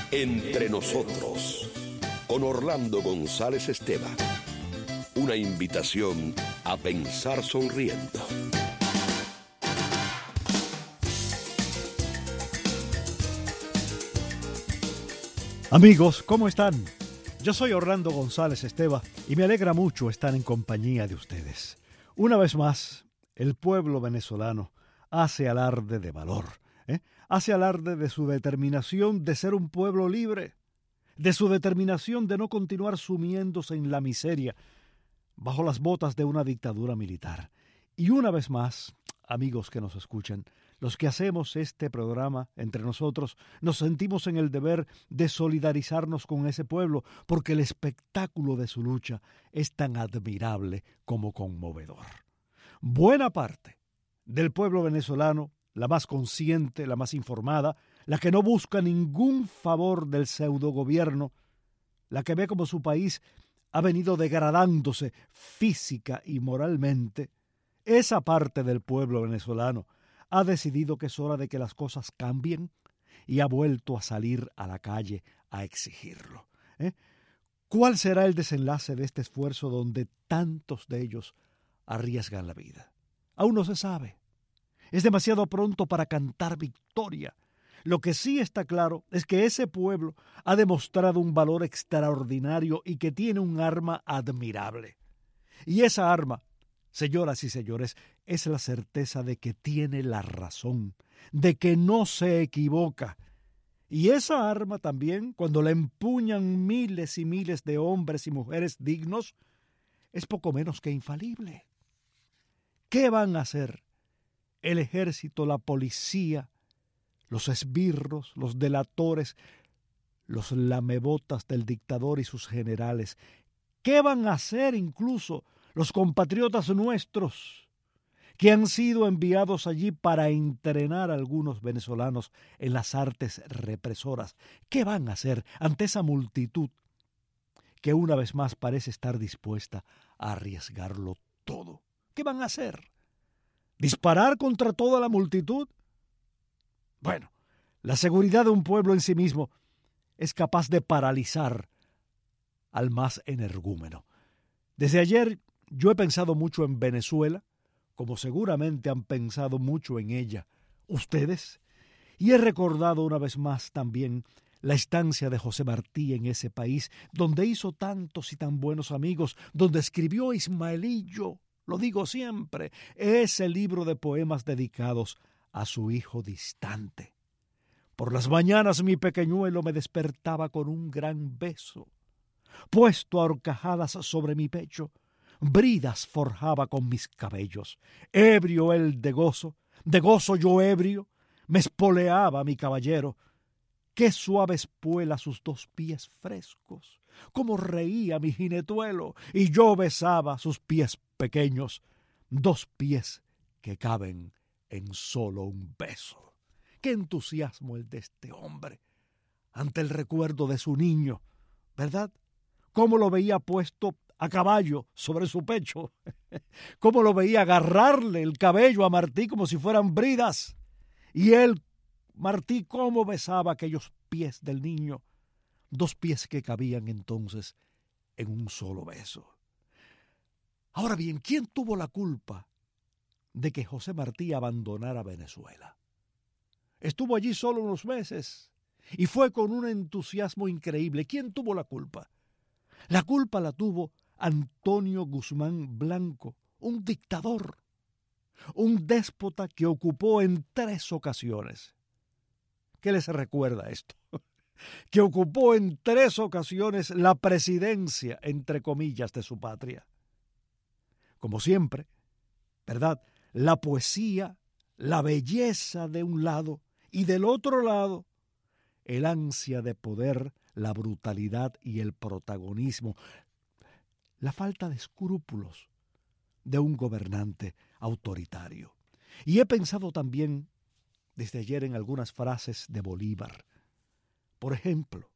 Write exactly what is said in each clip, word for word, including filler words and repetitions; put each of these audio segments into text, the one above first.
Entre nosotros, con Orlando González Esteban. Una invitación a pensar sonriendo. Amigos, ¿cómo están? Yo soy Orlando González Esteban y me alegra mucho estar en compañía de ustedes. Una vez más, el pueblo venezolano hace alarde de valor, ¿eh? hace alarde de su determinación de ser un pueblo libre, de su determinación de no continuar sumiéndose en la miseria bajo las botas de una dictadura militar. Y una vez más, amigos que nos escuchan, los que hacemos este programa entre nosotros nos sentimos en el deber de solidarizarnos con ese pueblo porque el espectáculo de su lucha es tan admirable como conmovedor. Buena parte del pueblo venezolano, la más consciente, la más informada, la que no busca ningún favor del pseudogobierno, la que ve como su país ha venido degradándose física y moralmente, esa parte del pueblo venezolano ha decidido que es hora de que las cosas cambien y ha vuelto a salir a la calle a exigirlo. ¿eh? ¿Cuál será el desenlace de este esfuerzo donde tantos de ellos arriesgan la vida? Aún no se sabe. Es demasiado pronto para cantar victoria. Lo que sí está claro es que ese pueblo ha demostrado un valor extraordinario y que tiene un arma admirable. Y esa arma, señoras y señores, es la certeza de que tiene la razón, de que no se equivoca. Y esa arma también, cuando la empuñan miles y miles de hombres y mujeres dignos, es poco menos que infalible. ¿Qué van a hacer el ejército, la policía, los esbirros, los delatores, los lamebotas del dictador y sus generales? ¿Qué van a hacer incluso los compatriotas nuestros que han sido enviados allí para entrenar a algunos venezolanos en las artes represoras? ¿Qué van a hacer ante esa multitud que una vez más parece estar dispuesta a arriesgarlo todo? ¿Qué van a hacer? ¿Disparar contra toda la multitud? Bueno, la seguridad de un pueblo en sí mismo es capaz de paralizar al más energúmeno. Desde ayer yo he pensado mucho en Venezuela, como seguramente han pensado mucho en ella ustedes, y he recordado una vez más también la estancia de José Martí en ese país, donde hizo tantos y tan buenos amigos, donde escribió Ismaelillo, lo digo siempre, ese libro de poemas dedicados a su hijo distante. Por las mañanas mi pequeñuelo me despertaba con un gran beso. Puesto a horcajadas sobre mi pecho, bridas forjaba con mis cabellos. Ebrio él de gozo, de gozo yo ebrio, me espoleaba mi caballero. Qué suaves puelas sus dos pies frescos, cómo reía mi jinetuelo, y yo besaba sus pies pequeños, dos pies que caben en solo un beso. Qué entusiasmo el de este hombre ante el recuerdo de su niño, ¿verdad? Cómo lo veía puesto a caballo sobre su pecho, cómo lo veía agarrarle el cabello a Martí como si fueran bridas, y él, Martí, cómo besaba aquellos pies del niño, dos pies que cabían entonces en un solo beso. Ahora bien, ¿quién tuvo la culpa de que José Martí abandonara Venezuela? Estuvo allí solo unos meses y fue con un entusiasmo increíble. ¿Quién tuvo la culpa? La culpa la tuvo Antonio Guzmán Blanco, un dictador, un déspota que ocupó en tres ocasiones. ¿Qué les recuerda esto? Que ocupó en tres ocasiones la presidencia, entre comillas, de su patria. Como siempre, ¿verdad? La poesía, la belleza de un lado y del otro lado, el ansia de poder, la brutalidad y el protagonismo, la falta de escrúpulos de un gobernante autoritario. Y he pensado también desde ayer en algunas frases de Bolívar. Por ejemplo,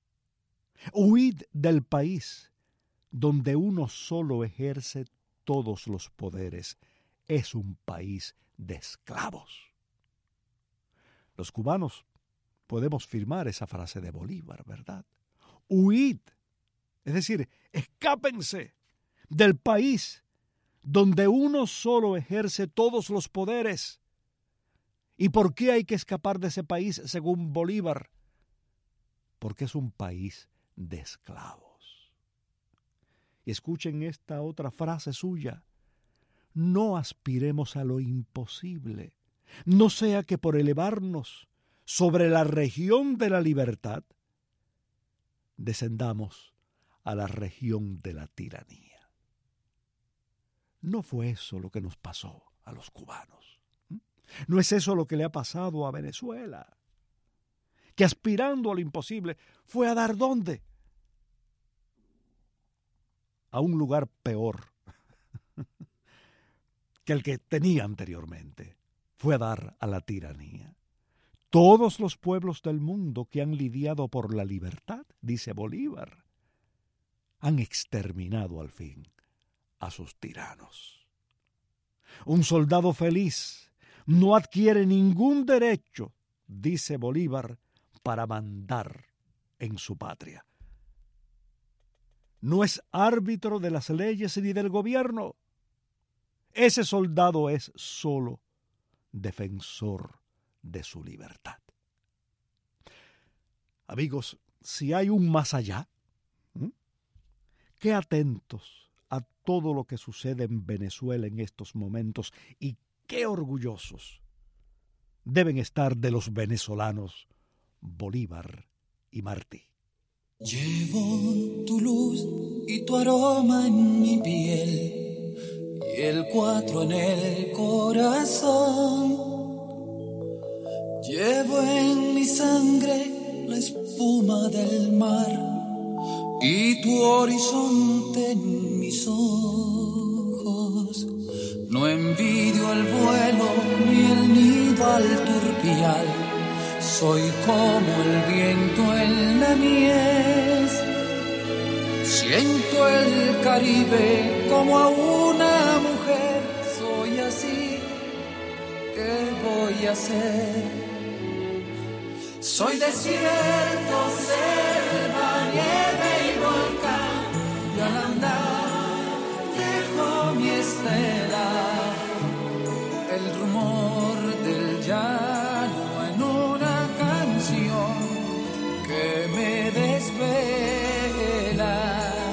huid del país donde uno solo ejerce todos los poderes. Es un país de esclavos. Los cubanos podemos firmar esa frase de Bolívar, ¿verdad? Huid, es decir, escápense del país donde uno solo ejerce todos los poderes. ¿Y por qué hay que escapar de ese país según Bolívar? Porque es un país de esclavos. Y escuchen esta otra frase suya: no aspiremos a lo imposible, no sea que por elevarnos sobre la región de la libertad, descendamos a la región de la tiranía. No fue eso lo que nos pasó a los cubanos. No es eso lo que le ha pasado a Venezuela, que aspirando a lo imposible fue a dar ¿dónde? A un lugar peor que el que tenía anteriormente. Fue a dar a la tiranía. Todos los pueblos del mundo que han lidiado por la libertad, dice Bolívar, han exterminado al fin a sus tiranos. Un soldado feliz no adquiere ningún derecho, dice Bolívar, para mandar en su patria. No es árbitro de las leyes ni del gobierno. Ese soldado es solo defensor de su libertad. Amigos, si hay un más allá, ¿eh? qué atentos a todo lo que sucede en Venezuela en estos momentos y qué orgullosos deben estar de los venezolanos Bolívar y Martí. Llevo tu luz y tu aroma en mi piel y el cuatro en el corazón. Llevo en mi sangre la espuma del mar y tu horizonte en mis ojos. No envidio el vuelo ni el nido al turpial. Soy como el viento en la mies. Siento el Caribe como a una mujer. Soy así, ¿qué voy a hacer? Soy desierto, selva, nieve y volcán. Y al andar dejo mi estela. El rumor del llano en una canción que me desvela.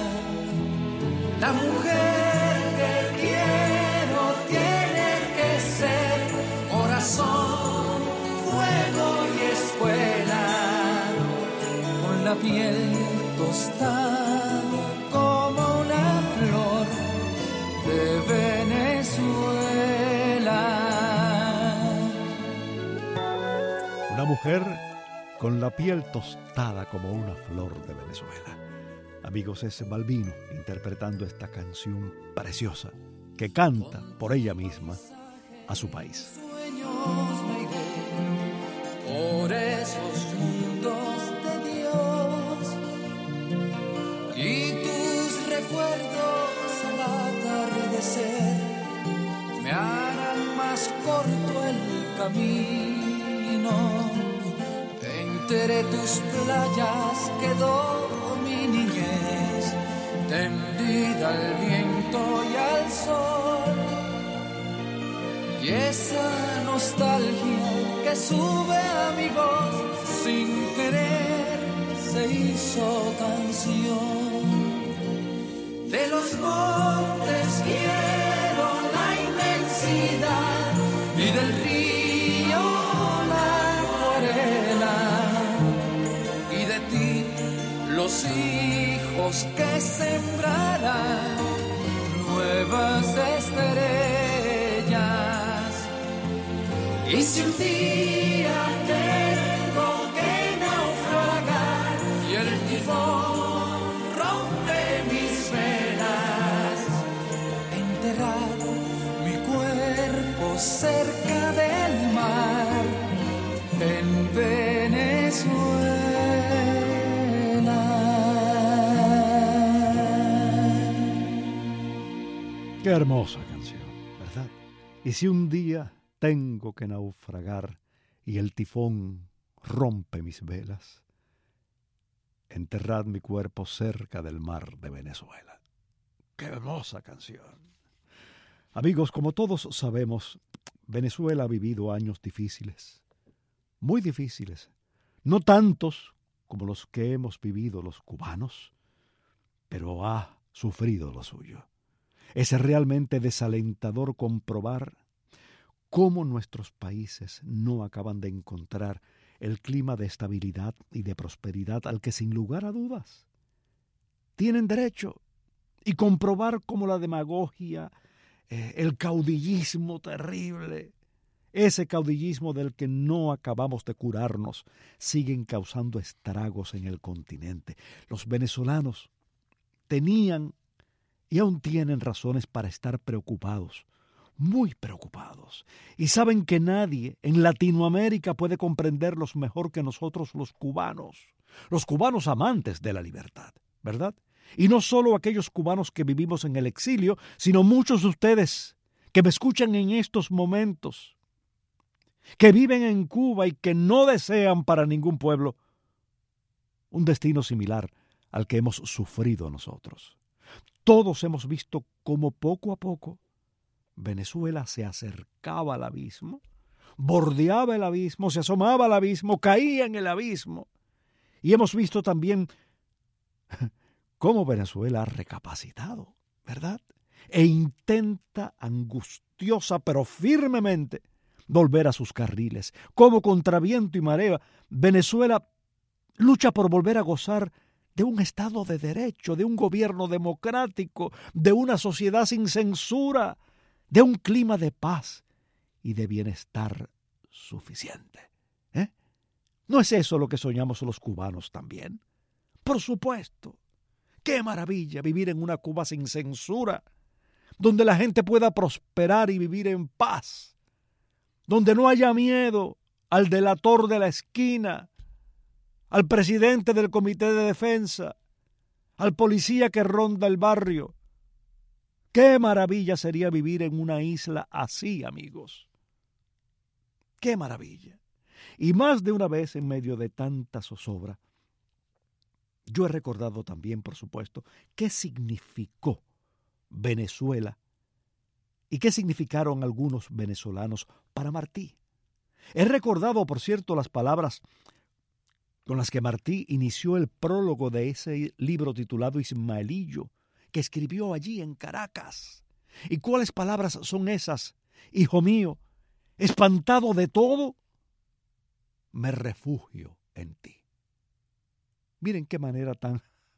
La mujer que quiero tiene que ser corazón, fuego y espuela, con la piel tostada como una flor de Venezuela. Una mujer con la piel tostada como una flor de Venezuela. Amigos, es Balbino interpretando esta canción preciosa que canta por ella misma a su país. Por esos mundos de Dios y tus recuerdos al atardecer me harán más corto el camino. Entre tus playas quedó mi niñez, tendida al viento y al sol, y esa nostalgia que sube a mi voz sin querer se hizo canción. De los montes quiero la inmensidad y del río la acuarela, y de ti los hijos que sembrarán nuevas estrellas. Y si un día tengo que naufragar y el tifón rompe mis venas, enterrar mi cuerpo cerca del mar en Venezuela. Qué hermosa canción, ¿verdad? Y si un día tengo que naufragar y el tifón rompe mis velas, enterrad mi cuerpo cerca del mar de Venezuela. ¡Qué hermosa canción! Amigos, como todos sabemos, Venezuela ha vivido años difíciles, muy difíciles, no tantos como los que hemos vivido los cubanos, pero ha sufrido lo suyo. Es realmente desalentador comprobar cómo nuestros países no acaban de encontrar el clima de estabilidad y de prosperidad al que sin lugar a dudas tienen derecho, y comprobar cómo la demagogia, eh, el caudillismo terrible, ese caudillismo del que no acabamos de curarnos, siguen causando estragos en el continente. Los venezolanos tenían y aún tienen razones para estar preocupados, muy preocupados, y saben que nadie en Latinoamérica puede comprenderlos mejor que nosotros los cubanos, los cubanos amantes de la libertad, ¿verdad? Y no solo aquellos cubanos que vivimos en el exilio, sino muchos de ustedes que me escuchan en estos momentos, que viven en Cuba y que no desean para ningún pueblo un destino similar al que hemos sufrido nosotros. Todos hemos visto cómo poco a poco Venezuela se acercaba al abismo, bordeaba el abismo, se asomaba al abismo, caía en el abismo. Y hemos visto también cómo Venezuela ha recapacitado, ¿verdad? E intenta angustiosa pero firmemente volver a sus carriles. Cómo contra viento y marea Venezuela lucha por volver a gozar de un Estado de derecho, de un gobierno democrático, de una sociedad sin censura, de un clima de paz y de bienestar suficiente. ¿Eh? ¿No es eso lo que soñamos los cubanos también? Por supuesto. ¡Qué maravilla vivir en una Cuba sin censura, donde la gente pueda prosperar y vivir en paz, donde no haya miedo al delator de la esquina, al presidente del comité de defensa, al policía que ronda el barrio? ¡Qué maravilla sería vivir en una isla así, amigos! ¡Qué maravilla! Y más de una vez en medio de tanta zozobra, yo he recordado también, por supuesto, qué significó Venezuela y qué significaron algunos venezolanos para Martí. He recordado, por cierto, las palabras con las que Martí inició el prólogo de ese libro titulado Ismaelillo, que escribió allí en Caracas. ¿Y cuáles palabras son esas? Hijo mío, espantado de todo, me refugio en ti. Miren qué manera tan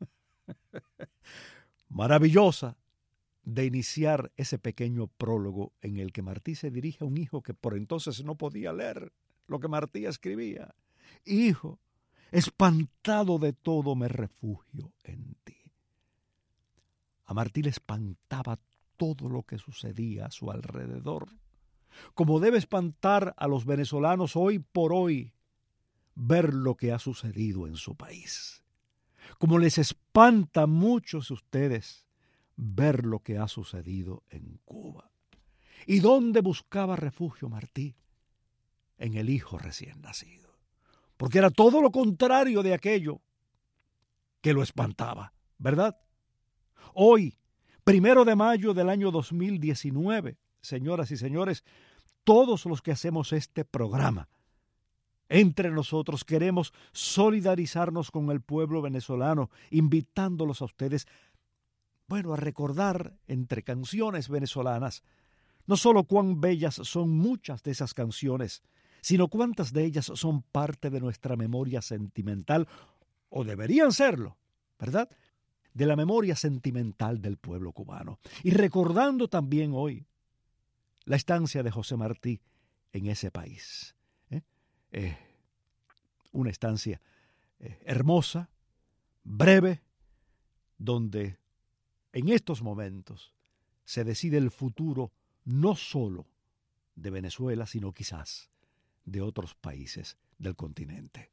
maravillosa de iniciar ese pequeño prólogo en el que Martí se dirige a un hijo que por entonces no podía leer lo que Martí escribía. Hijo, espantado de todo me refugio en ti. A Martí le espantaba todo lo que sucedía a su alrededor, como debe espantar a los venezolanos hoy por hoy ver lo que ha sucedido en su país, como les espanta a muchos de ustedes ver lo que ha sucedido en Cuba. ¿Y dónde buscaba refugio Martí? En el hijo recién nacido, porque era todo lo contrario de aquello que lo espantaba, ¿verdad? Hoy, primero de mayo del año dos mil diecinueve, señoras y señores, todos los que hacemos este programa, entre nosotros queremos solidarizarnos con el pueblo venezolano, invitándolos a ustedes, bueno, a recordar entre canciones venezolanas, no solo cuán bellas son muchas de esas canciones, sino cuántas de ellas son parte de nuestra memoria sentimental, o deberían serlo, ¿verdad?, de la memoria sentimental del pueblo cubano. Y recordando también hoy la estancia de José Martí en ese país. ¿eh? Eh, una estancia eh, hermosa, breve, donde en estos momentos se decide el futuro no solo de Venezuela, sino quizás de otros países del continente.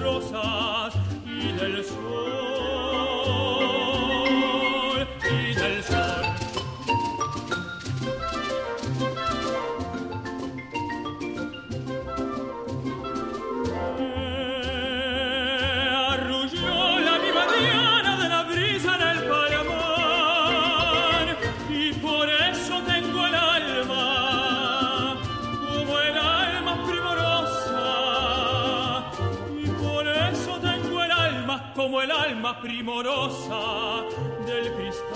rosas y del sol, y del sol. Como el alma primorosa del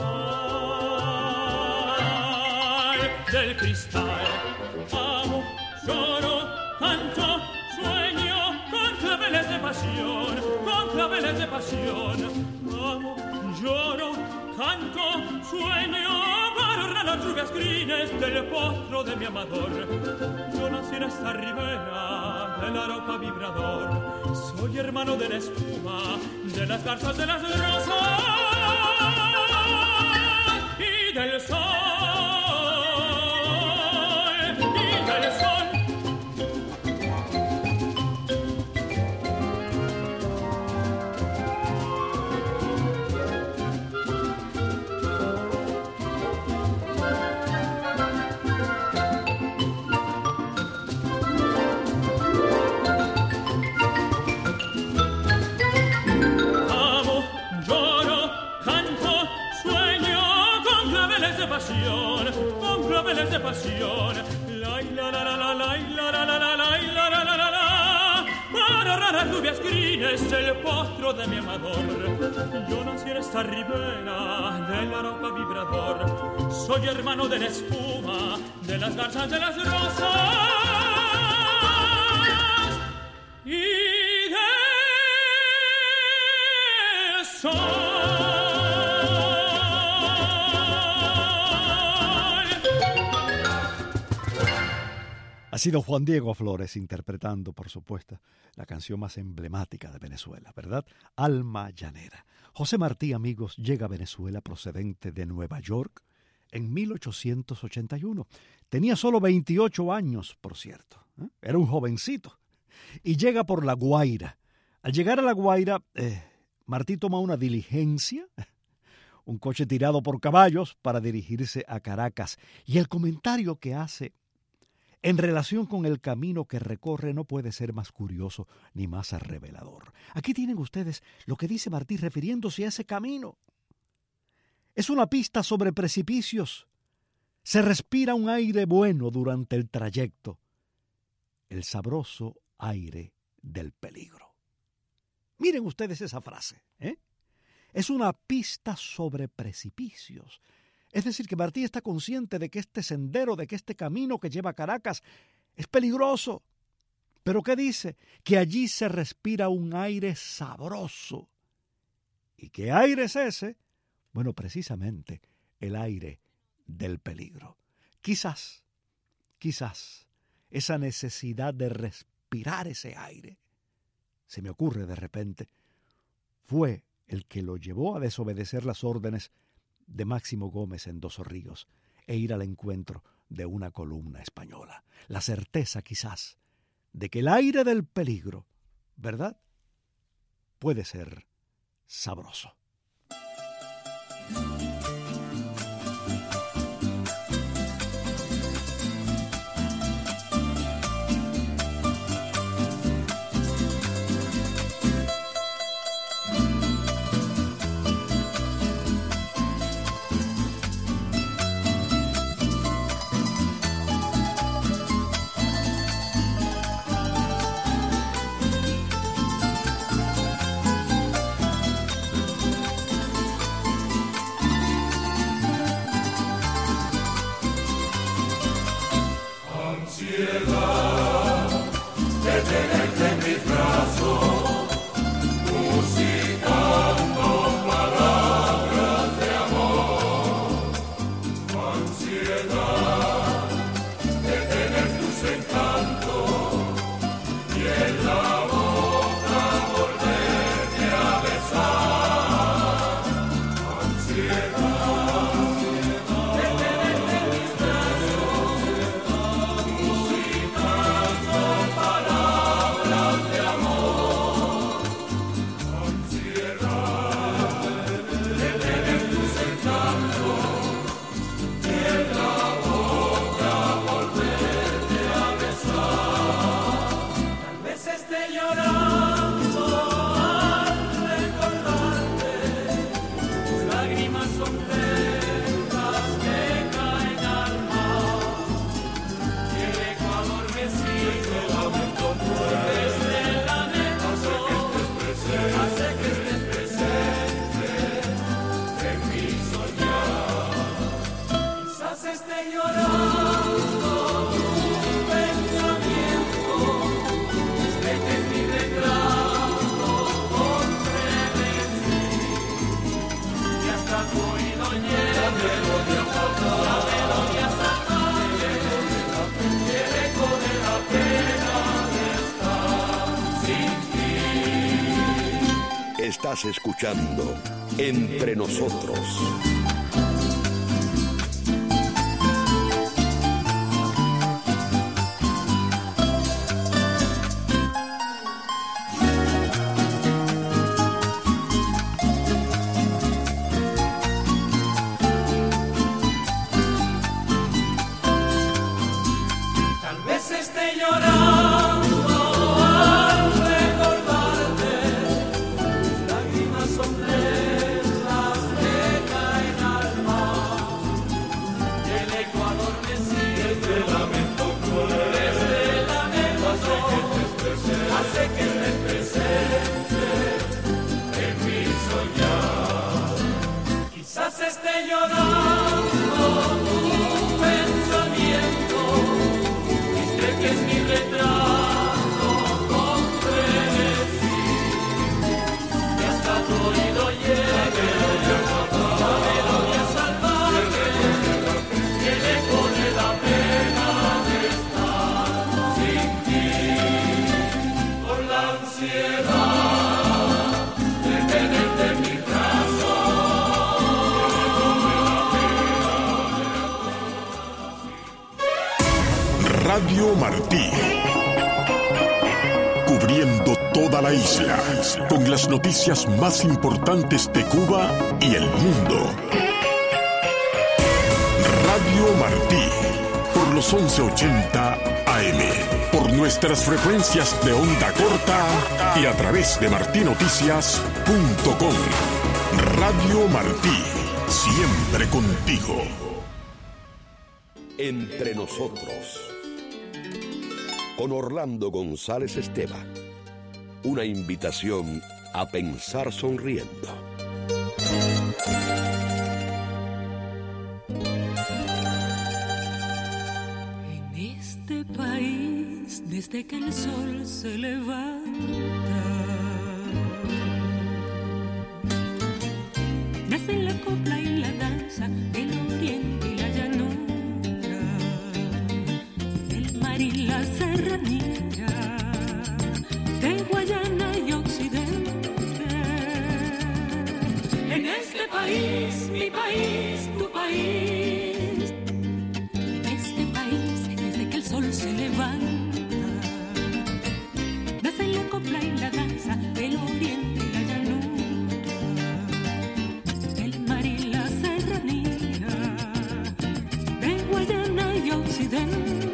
cristal, del cristal. Amo, lloro, canto, sueño con claveles de pasión, con claveles de pasión. Amo, lloro, canto, sueño para las rubias crines del potro de mi amador. Yo nací en esta ribera del Arauca vibrador. Soy hermano de la espuma, de las garzas, de las rosas y del sol, y del sol. Con claveles de pasión, la la la la la la la la la la la la la la, para raras rubias crines el potro de mi amador. Yo nací en esta ribera del Arauca vibrador. Soy hermano de la espuma, de las garzas, de las rosas y del sol. Ha sido Juan Diego Flores interpretando, por supuesto, la canción más emblemática de Venezuela, ¿verdad? Alma Llanera. José Martí, amigos, llega a Venezuela procedente de Nueva York en mil ochocientos ochenta y uno. Tenía solo veintiocho años, por cierto. ¿eh? Era un jovencito. Y llega por La Guaira. Al llegar a La Guaira, eh, Martí toma una diligencia, un coche tirado por caballos, para dirigirse a Caracas. Y el comentario que hace en relación con el camino que recorre no puede ser más curioso ni más revelador. Aquí tienen ustedes lo que dice Martí refiriéndose a ese camino. Es una pista sobre precipicios. Se respira un aire bueno durante el trayecto. El sabroso aire del peligro. Miren ustedes esa frase, ¿eh? Es una pista sobre precipicios. Es decir, que Martí está consciente de que este sendero, de que este camino que lleva a Caracas es peligroso. ¿Pero qué dice? Que allí se respira un aire sabroso. ¿Y qué aire es ese? Bueno, precisamente el aire del peligro. Quizás, quizás, esa necesidad de respirar ese aire, se me ocurre de repente, fue el que lo llevó a desobedecer las órdenes de Máximo Gómez en Dos Ríos e ir al encuentro de una columna española. La certeza, quizás, de que el aire del peligro, ¿verdad?, puede ser sabroso. Estás escuchando Entre Nosotros. Radio Martí, cubriendo toda la isla, con las noticias más importantes de Cuba y el mundo. Radio Martí, por los once ochenta A M, por nuestras frecuencias de onda corta y a través de martí noticias punto com. Radio Martí, siempre contigo. Entre Nosotros, con Orlando González Esteva. Una invitación a pensar sonriendo. En este país, desde que el sol se levanta, nacen la copla y la danza, el oriente y la llanura, el mar y la serranía, de Guayana y Occidente. En este país, mi país, tu país, en este país, desde que el sol se levanta, nacen la copla y la danza, el oriente y la llanura, el mar y la serranía, de Guayana y Occidente.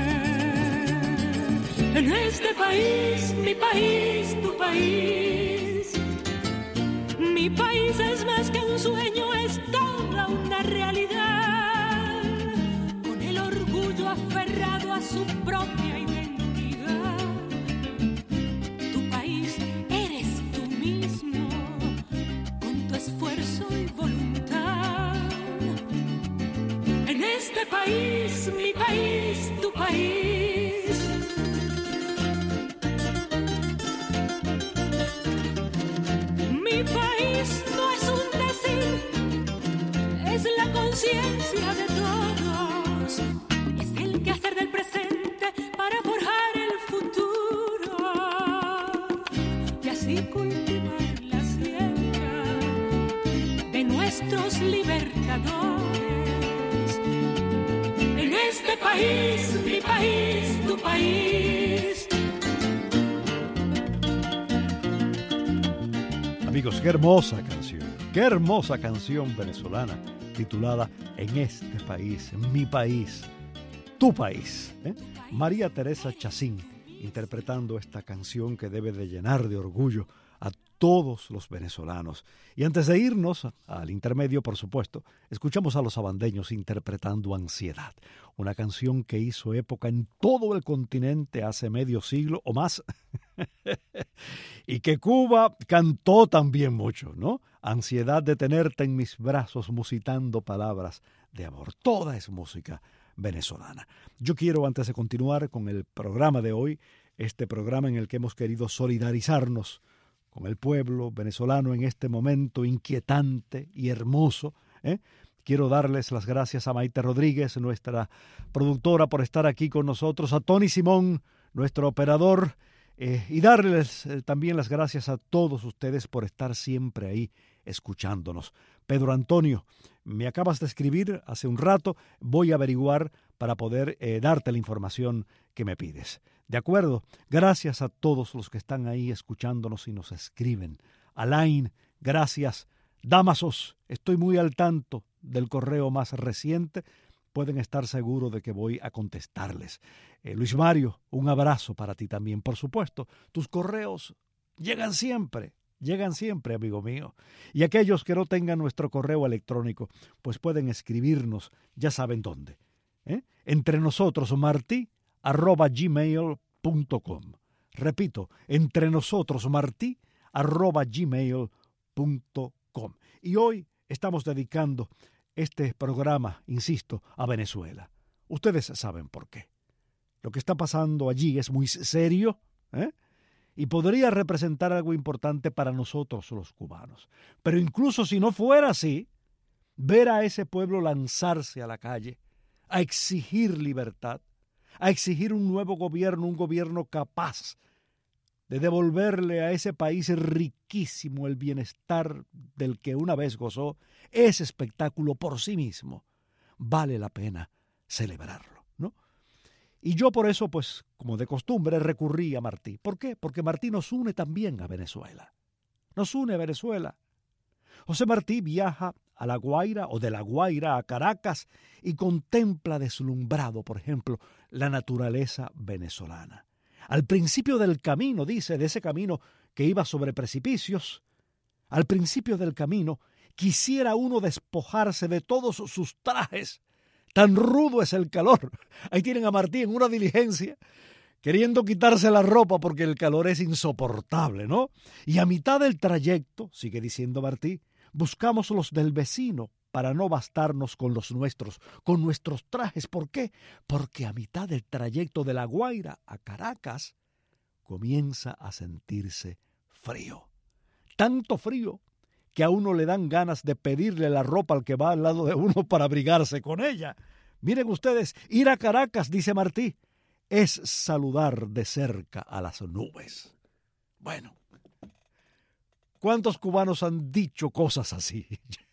En este país, mi país, tu país, mi país es más que un sueño, es toda una realidad, con el orgullo aferrado a su propia identidad. Tu país eres tú mismo, con tu esfuerzo y voluntad. En este país, mi país, tu país, mi país no es un decir, es la conciencia de todos, es el quehacer del presente para forjar el futuro y así cultivar la siembra de nuestros libertadores. En este país, mi país, tu país. Amigos, qué hermosa canción, qué hermosa canción venezolana titulada En este país, mi país, tu país. ¿eh? María Teresa Chacín interpretando esta canción que debe de llenar de orgullo a todos los venezolanos. Y antes de irnos al intermedio, por supuesto, escuchamos a los abandeños interpretando Ansiedad, una canción que hizo época en todo el continente hace medio siglo o más, y que Cuba cantó también mucho, ¿no? Ansiedad de tenerte en mis brazos, musitando palabras de amor. Toda es música venezolana. Yo quiero, antes de continuar con el programa de hoy, este programa en el que hemos querido solidarizarnos con el pueblo venezolano en este momento inquietante y hermoso, ¿eh? Quiero darles las gracias a Maite Rodríguez, nuestra productora, por estar aquí con nosotros, a Tony Simón, nuestro operador, Eh, y darles eh, también las gracias a todos ustedes por estar siempre ahí escuchándonos. Pedro Antonio, me acabas de escribir hace un rato, voy a averiguar para poder eh, darte la información que me pides. De acuerdo, gracias a todos los que están ahí escuchándonos y nos escriben. Alain, gracias. Damasos, estoy muy al tanto del correo más reciente. Pueden estar seguros de que voy a contestarles. Eh, Luis Mario, un abrazo para ti también, por supuesto. Tus correos llegan siempre, llegan siempre, amigo mío. Y aquellos que no tengan nuestro correo electrónico, pues pueden escribirnos, ya saben dónde. ¿Eh? Entre nosotros, Martí, arroba gmail punto com. Repito, entre nosotros, Martí, arroba gmail punto com. Y hoy estamos dedicando este programa, insisto, a Venezuela. Ustedes saben por qué. Lo que está pasando allí es muy serio, ¿eh? Y podría representar algo importante para nosotros los cubanos. Pero incluso si no fuera así, ver a ese pueblo lanzarse a la calle, a exigir libertad, a exigir un nuevo gobierno, un gobierno capaz de devolverle a ese país riquísimo el bienestar del que una vez gozó, ese espectáculo por sí mismo vale la pena celebrarlo, ¿no? Y yo por eso, pues, como de costumbre, recurrí a Martí. ¿Por qué? Porque Martí nos une también a Venezuela. Nos une a Venezuela. José Martí viaja a La Guaira o de La Guaira a Caracas y contempla deslumbrado, por ejemplo, la naturaleza venezolana. Al principio del camino, dice, de ese camino que iba sobre precipicios, al principio del camino quisiera uno despojarse de todos sus trajes. Tan rudo es el calor. Ahí tienen a Martí en una diligencia, queriendo quitarse la ropa porque el calor es insoportable, ¿no? Y a mitad del trayecto, sigue diciendo Martí, buscamos los del vecino para no bastarnos con los nuestros, con nuestros trajes. ¿Por qué? Porque a mitad del trayecto de La Guaira a Caracas comienza a sentirse frío. Tanto frío que a uno le dan ganas de pedirle la ropa al que va al lado de uno para abrigarse con ella. Miren ustedes, ir a Caracas, dice Martí, es saludar de cerca a las nubes. Bueno, ¿cuántos cubanos han dicho cosas así?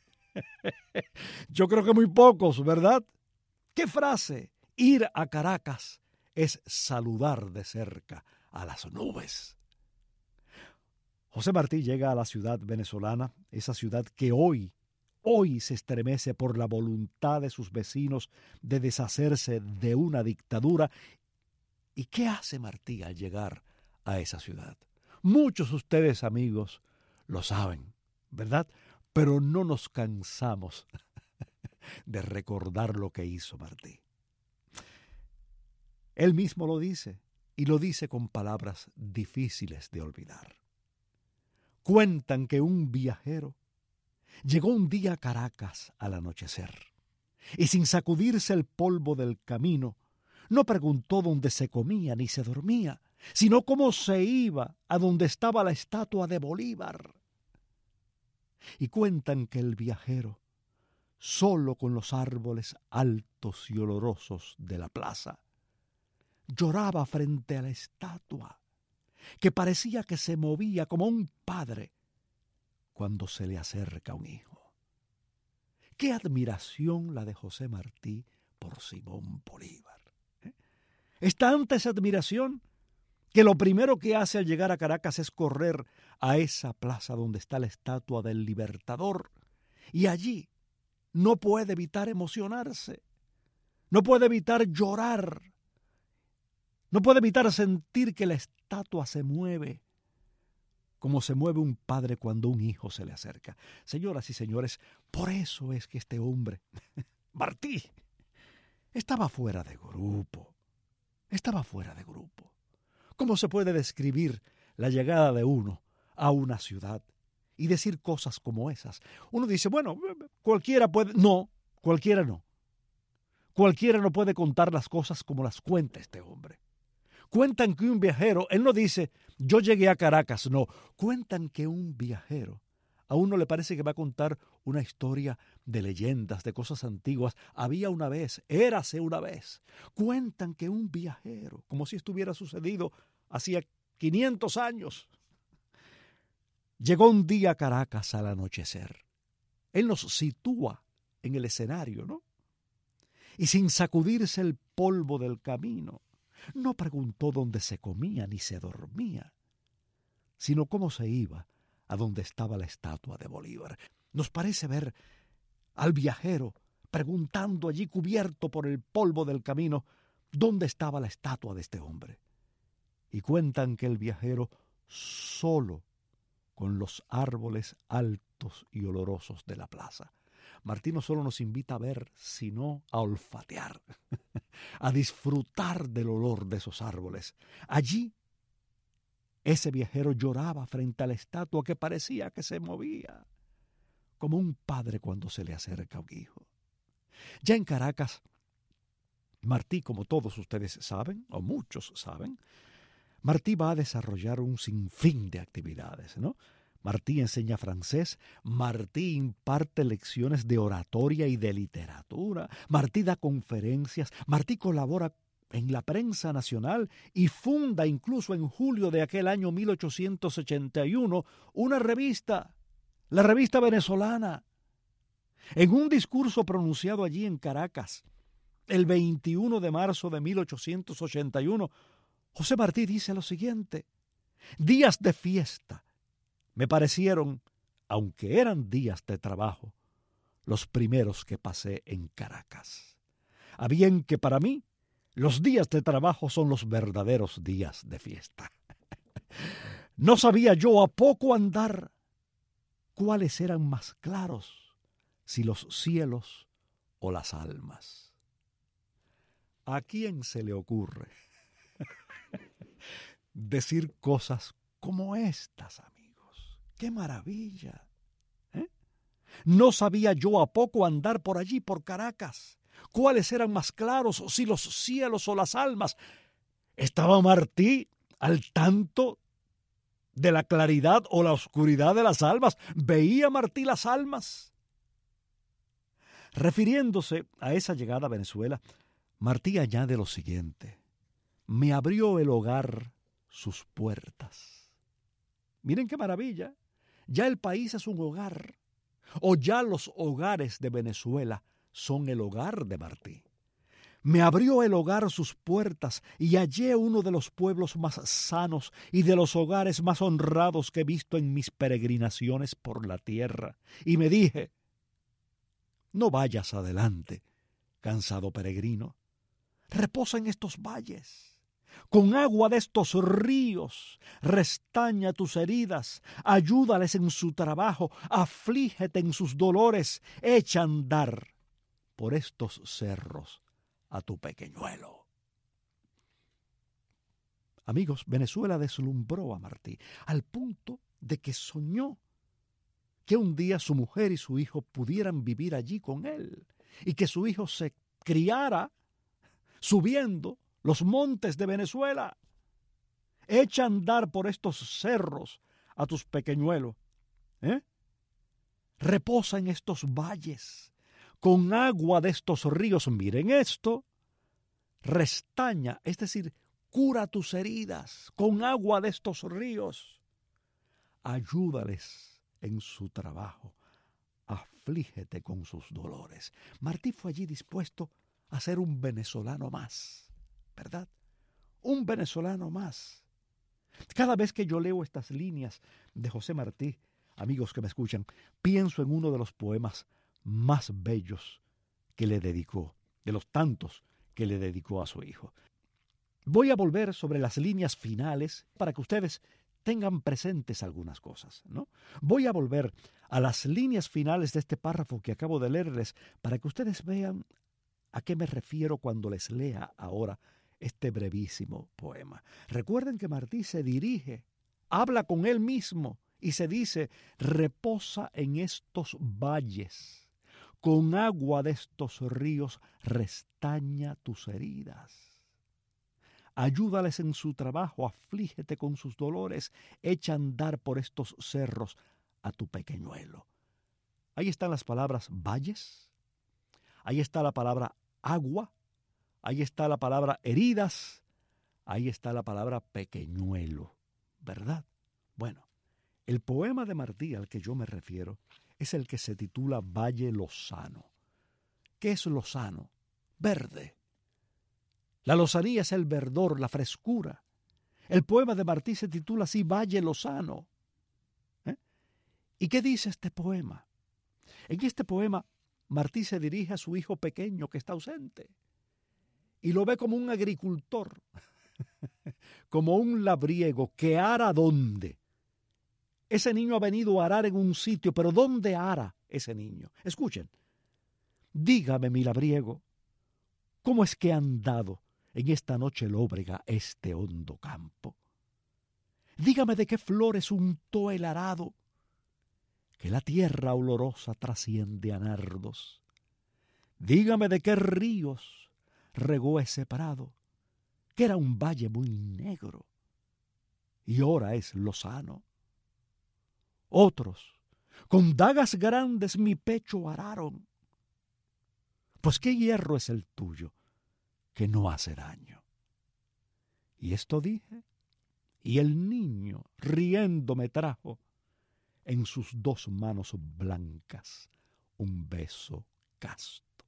Yo creo que muy pocos, ¿verdad? ¿Qué frase? Ir a Caracas es saludar de cerca a las nubes. José Martí llega a la ciudad venezolana, esa ciudad que hoy, hoy se estremece por la voluntad de sus vecinos de deshacerse de una dictadura. ¿Y qué hace Martí al llegar a esa ciudad? Muchos de ustedes, amigos, lo saben, ¿verdad? Pero no nos cansamos de recordar lo que hizo Martí. Él mismo lo dice, y lo dice con palabras difíciles de olvidar. Cuentan que un viajero llegó un día a Caracas al anochecer, y sin sacudirse el polvo del camino, no preguntó dónde se comía ni se dormía, sino cómo se iba a donde estaba la estatua de Bolívar. Y cuentan que el viajero, solo con los árboles altos y olorosos de la plaza, lloraba frente a la estatua, que parecía que se movía como un padre cuando se le acerca un hijo. ¡Qué admiración la de José Martí por Simón Bolívar! ¿Eh? Es tanta esa admiración que lo primero que hace al llegar a Caracas es correr a esa plaza donde está la estatua del Libertador, y allí no puede evitar emocionarse, no puede evitar llorar, no puede evitar sentir que la estatua se mueve, como se mueve un padre cuando un hijo se le acerca. Señoras y señores, por eso es que este hombre, Martí, estaba fuera de grupo, estaba fuera de grupo. ¿Cómo se puede describir la llegada de uno a una ciudad y decir cosas como esas? Uno dice, bueno, cualquiera puede... No, cualquiera no. Cualquiera no puede contar las cosas como las cuenta este hombre. Cuentan que un viajero, él no dice, yo llegué a Caracas, no. Cuentan que un viajero, a uno le parece que va a contar una historia de leyendas, de cosas antiguas. Había una vez, érase una vez. Cuentan que un viajero, como si estuviera sucedido hacía quinientos años. Llegó un día a Caracas al anochecer. Él nos sitúa en el escenario, ¿no? Y sin sacudirse el polvo del camino, no preguntó dónde se comía ni se dormía, sino cómo se iba a donde estaba la estatua de Bolívar. Nos parece ver al viajero preguntando allí, cubierto por el polvo del camino, dónde estaba la estatua de este hombre. Y cuentan que el viajero, solo con los árboles altos y olorosos de la plaza. Martí no solo nos invita a ver, sino a olfatear, a disfrutar del olor de esos árboles. Allí, ese viajero lloraba frente a la estatua que parecía que se movía, como un padre cuando se le acerca a un hijo. Ya en Caracas, Martí, como todos ustedes saben, o muchos saben, Martí va a desarrollar un sinfín de actividades, ¿no? Martí enseña francés, Martí imparte lecciones de oratoria y de literatura, Martí da conferencias, Martí colabora en la prensa nacional y funda incluso en julio de aquel año mil ochocientos ochenta y uno una revista, la Revista Venezolana. En un discurso pronunciado allí en Caracas, el veintiuno de marzo de mil ochocientos ochenta y uno, José Martí dice lo siguiente: días de fiesta me parecieron, aunque eran días de trabajo, los primeros que pasé en Caracas. A bien que para mí los días de trabajo son los verdaderos días de fiesta. No sabía yo a poco andar cuáles eran más claros, si los cielos o las almas. ¿A quién se le ocurre decir cosas como estas, amigos? ¡Qué maravilla! ¿Eh? No sabía yo a poco andar por allí, por Caracas, cuáles eran más claros, si los cielos o las almas. ¿Estaba Martí al tanto de la claridad o la oscuridad de las almas? ¿Veía Martí las almas? Refiriéndose a esa llegada a Venezuela, Martí añade lo siguiente: me abrió el hogar sus puertas. Miren qué maravilla. Ya el país es un hogar, o ya los hogares de Venezuela son el hogar de Martí. Me abrió el hogar sus puertas y hallé uno de los pueblos más sanos y de los hogares más honrados que he visto en mis peregrinaciones por la tierra. Y me dije: no vayas adelante, cansado peregrino. Reposa en estos valles. Con agua de estos ríos, restaña tus heridas, ayúdales en su trabajo, aflígete en sus dolores, echa a andar por estos cerros a tu pequeñuelo. Amigos, Venezuela deslumbró a Martí al punto de que soñó que un día su mujer y su hijo pudieran vivir allí con él y que su hijo se criara subiendo los montes de Venezuela. Echa a andar por estos cerros a tus pequeñuelos. ¿Eh? Reposa en estos valles, con agua de estos ríos. Miren esto. Restaña, es decir, cura tus heridas con agua de estos ríos. Ayúdales en su trabajo. Aflígete con sus dolores. Martí fue allí dispuesto a ser un venezolano más. ¿Verdad? Un venezolano más. Cada vez que yo leo estas líneas de José Martí, amigos que me escuchan, pienso en uno de los poemas más bellos que le dedicó, de los tantos que le dedicó a su hijo. Voy a volver sobre las líneas finales para que ustedes tengan presentes algunas cosas, ¿no? Voy a volver a las líneas finales de este párrafo que acabo de leerles para que ustedes vean a qué me refiero cuando les lea ahora este brevísimo poema. Recuerden que Martí se dirige, habla con él mismo y se dice: reposa en estos valles, con agua de estos ríos, restaña tus heridas. Ayúdales en su trabajo, aflígete con sus dolores, echa a andar por estos cerros a tu pequeñuelo. Ahí están las palabras valles, ahí está la palabra agua, ahí está la palabra heridas, ahí está la palabra pequeñuelo. ¿verdad? Bueno, el poema de Martí al que yo me refiero es el que se titula Valle Lozano. ¿Qué es lozano? Verde. La lozanía es el verdor, la frescura. El poema de Martí se titula así, Valle Lozano. ¿Eh? ¿Y qué dice este poema? En este poema, Martí se dirige a su hijo pequeño que está ausente y lo ve como un agricultor, como un labriego que ara dónde. Ese niño ha venido a arar en un sitio, pero ¿dónde ara ese niño? Escuchen. Dígame, mi labriego, ¿cómo es que han dado en esta noche lóbrega este hondo campo? Dígame de qué flores untó el arado, que la tierra olorosa trasciende a nardos. Dígame de qué ríos regó ese prado, que era un valle muy negro, y ahora es lozano. Otros, con dagas grandes mi pecho araron. Pues qué hierro es el tuyo, que no hace daño. Y esto dije, y el niño, riendo, me trajo en sus dos manos blancas un beso casto.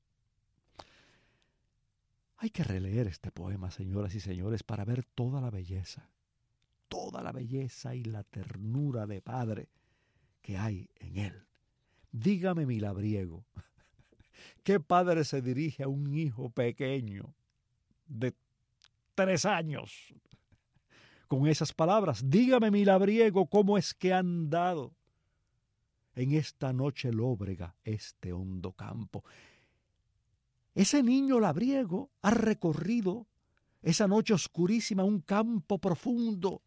Hay que releer este poema, señoras y señores, para ver toda la belleza, toda la belleza y la ternura de padre que hay en él. Dígame, mi labriego, ¿qué padre se dirige a un hijo pequeño de tres años con esas palabras? Dígame, mi labriego, ¿cómo es que han dado en esta noche lóbrega este hondo campo? Ese niño labriego ha recorrido esa noche oscurísima un campo profundo.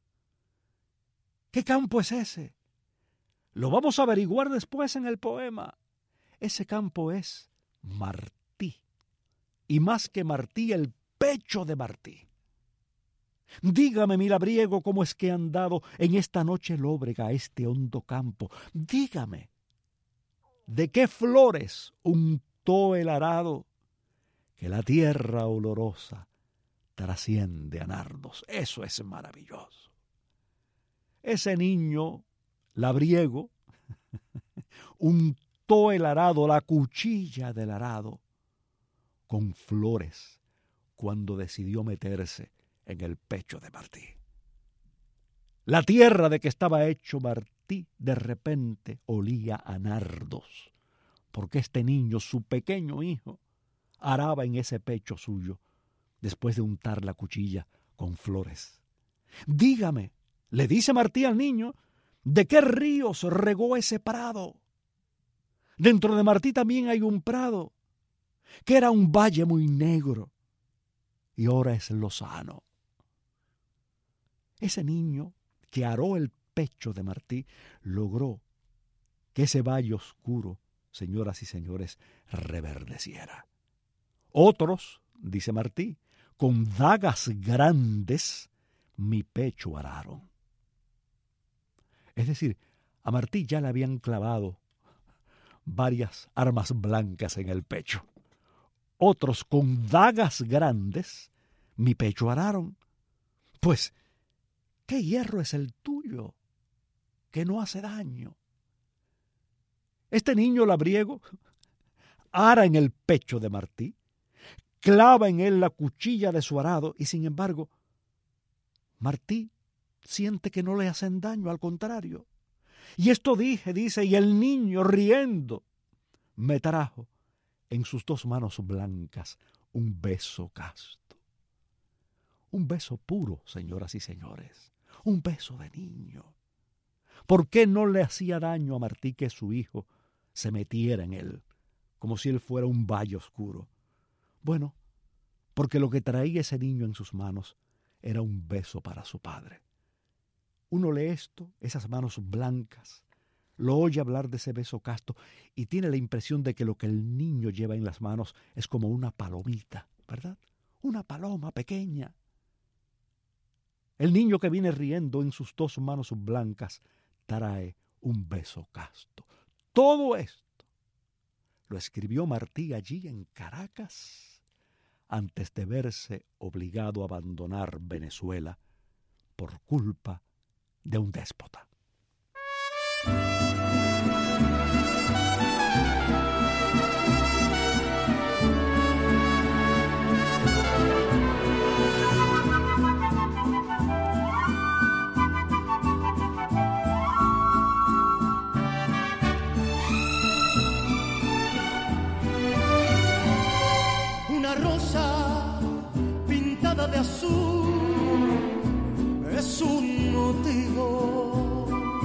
¿Qué campo es ese? Lo vamos a averiguar después en el poema. Ese campo es Martí, y más que Martí, el pecho de Martí. Dígame, mi labriego, cómo es que han dado en esta noche lóbrega este hondo campo. Dígame, ¿de qué flores untó el arado, que la tierra olorosa trasciende a nardos? Eso es maravilloso. Ese niño labriego untó el arado, la cuchilla del arado, con flores cuando decidió meterse en el pecho de Martí. La tierra de que estaba hecho Martí de repente olía a nardos, porque este niño, su pequeño hijo, araba en ese pecho suyo después de untar la cuchilla con flores. Dígame, le dice Martí al niño, ¿de qué ríos regó ese prado? Dentro de Martí también hay un prado, que era un valle muy negro, y ahora es lozano. Ese niño que aró el pecho de Martí logró que ese valle oscuro, señoras y señores, reverdeciera. Otros, dice Martí, con dagas grandes mi pecho araron. Es decir, a Martí ya le habían clavado varias armas blancas en el pecho. Otros con dagas grandes mi pecho araron. Pues, ¿qué hierro es el tuyo que no hace daño? Este niño labriego ara en el pecho de Martí, clava en él la cuchilla de su arado y sin embargo, Martí siente que no le hacen daño, al contrario. Y esto dije, dice, y el niño riendo me trajo en sus dos manos blancas un beso casto. Un beso puro, señoras y señores, un beso de niño. ¿Por qué no le hacía daño a Martí que su hijo se metiera en él, como si él fuera un valle oscuro? Bueno, porque lo que traía ese niño en sus manos era un beso para su padre. Uno lee esto, esas manos blancas, lo oye hablar de ese beso casto y tiene la impresión de que lo que el niño lleva en las manos es como una palomita, ¿verdad? Una paloma pequeña. El niño que viene riendo en sus dos manos blancas trae un beso casto. Todo esto lo escribió Martí allí en Caracas antes de verse obligado a abandonar Venezuela por culpa de un déspota. Una rosa pintada de azul es un motivo.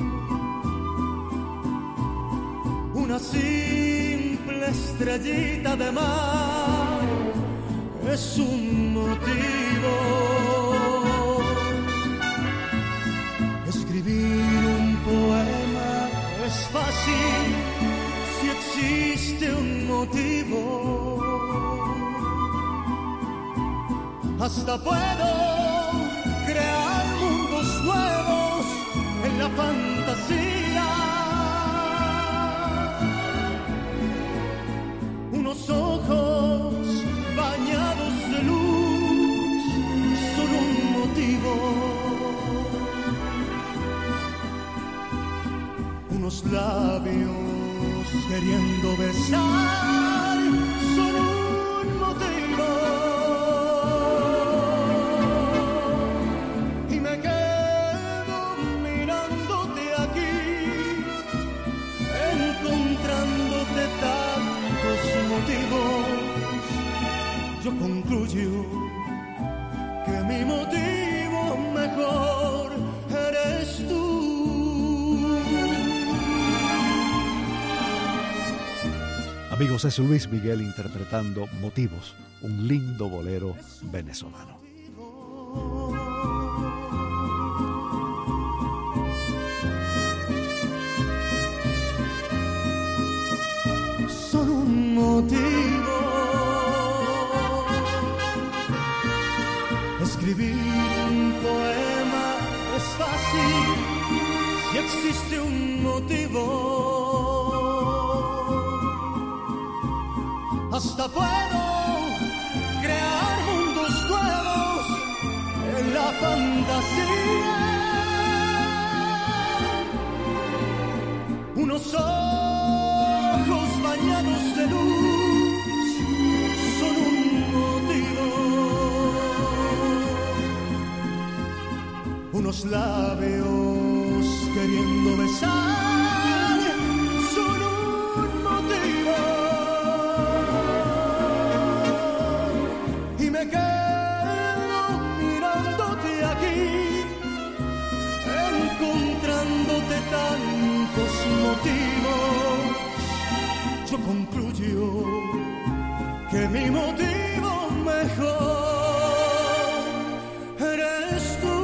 Una simple estrellita de mar es un motivo. Escribir un poema es fácil si existe un motivo. Hasta puedo crear mundos nuevos en la fantasía. Unos ojos bañados de luz son un motivo. Unos labios queriendo besar son un motivo. Yo concluyo que mi motivo mejor eres tú. Amigos, es Luis Miguel interpretando Motivos, un lindo bolero venezolano. Son un motivo. Escribir un poema es fácil si existe un motivo. Hasta puedo crear mundos nuevos en la fantasía. Unos ojos bañados de luz son un motivo. Unos labios queriendo besar son un motivo. Y me quedo mirándote aquí, encontrándote tantos motivos. Yo concluyo que mi motivo mejor eres tú.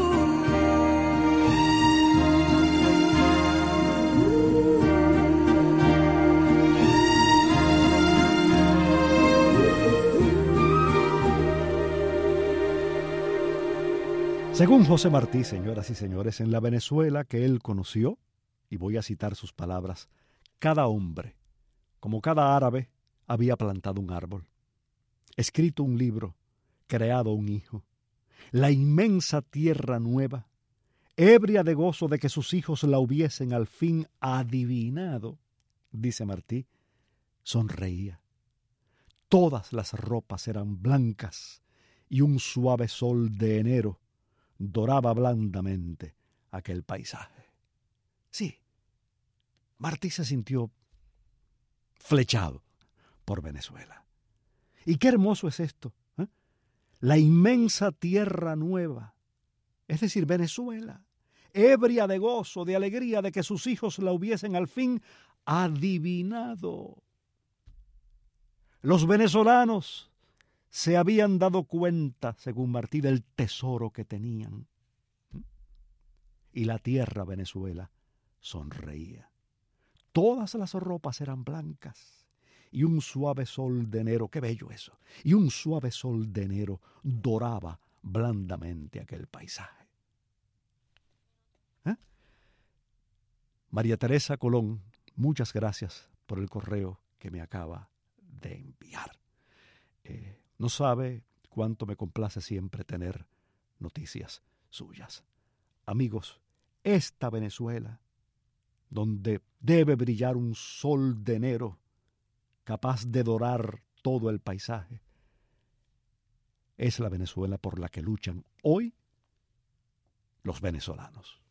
Según José Martí, señoras y señores, en la Venezuela que él conoció, y voy a citar sus palabras, cada hombre, como cada árabe, había plantado un árbol, escrito un libro, creado un hijo. La inmensa tierra nueva, ebria de gozo de que sus hijos la hubiesen al fin adivinado, dice Martí, sonreía. Todas las ropas eran blancas y un suave sol de enero doraba blandamente aquel paisaje. Sí, Martí se sintió flechado por Venezuela. Y qué hermoso es esto, ¿eh? La inmensa tierra nueva, es decir, Venezuela, ebria de gozo, de alegría de que sus hijos la hubiesen al fin adivinado. Los venezolanos se habían dado cuenta, según Martí, del tesoro que tenían. Y la tierra Venezuela sonreía. Todas las ropas eran blancas y un suave sol de enero, qué bello eso, y un suave sol de enero doraba blandamente aquel paisaje. ¿Eh? María Teresa Colón, muchas gracias por el correo que me acaba de enviar. Eh, no sabe cuánto me complace siempre tener noticias suyas. Amigos, esta Venezuela, donde debe brillar un sol de enero capaz de dorar todo el paisaje, es la Venezuela por la que luchan hoy los venezolanos.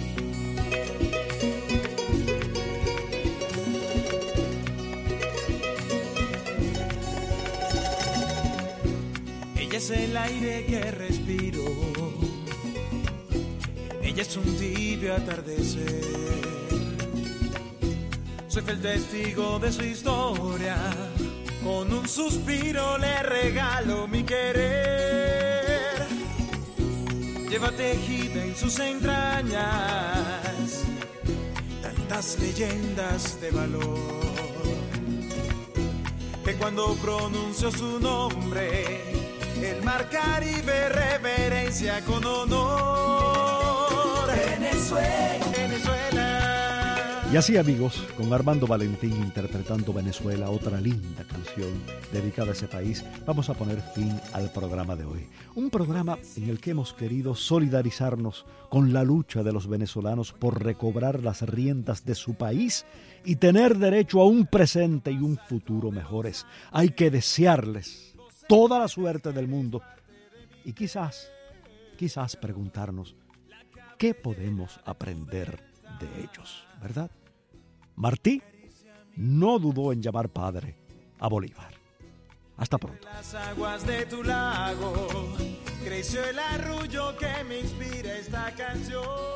Ella es el aire que respiro, ella es un tibio atardecer. Soy el testigo de su historia, con un suspiro le regalo mi querer. Lleva tejida en sus entrañas tantas leyendas de valor, que cuando pronuncio su nombre el mar Caribe reverencia con honor. Venezuela, Venezuela. Y así, amigos, con Armando Valentín interpretando Venezuela, otra linda canción dedicada a ese país, vamos a poner fin al programa de hoy. Un programa en el que hemos querido solidarizarnos con la lucha de los venezolanos por recobrar las riendas de su país y tener derecho a un presente y un futuro mejores. Hay que desearles toda la suerte del mundo y quizás, quizás preguntarnos qué podemos aprender de ellos, ¿verdad? Martí no dudó en llamar padre a Bolívar. Hasta pronto. Las aguas de tu lago creció el arrullo que me inspira esta canción.